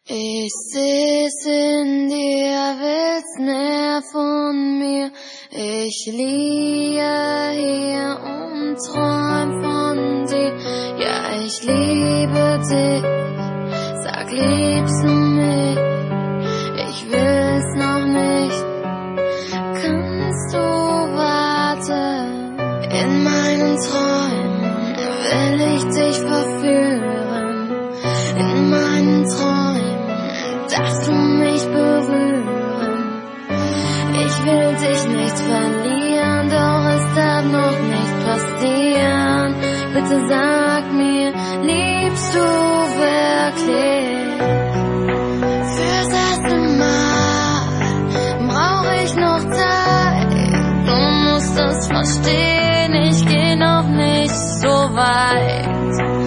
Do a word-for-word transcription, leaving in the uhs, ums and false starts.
Ich seh's in dir, will's mehr von mir. Ich liege hier und träum von dir. Ja, ich liebe dich, sag, liebst du mich? Ich will's noch nicht, kannst du warten? In meinen Träumen will ich dich verführen. In meinen Träumen darfst du mich berühren. Ich will dich nicht verlieren, doch es darf noch nicht passieren. Bitte sag mir, liebst du wirklich? Fürs erste Mal brauch ich noch Zeit. Du musst es verstehen, ich geh noch nicht so weit.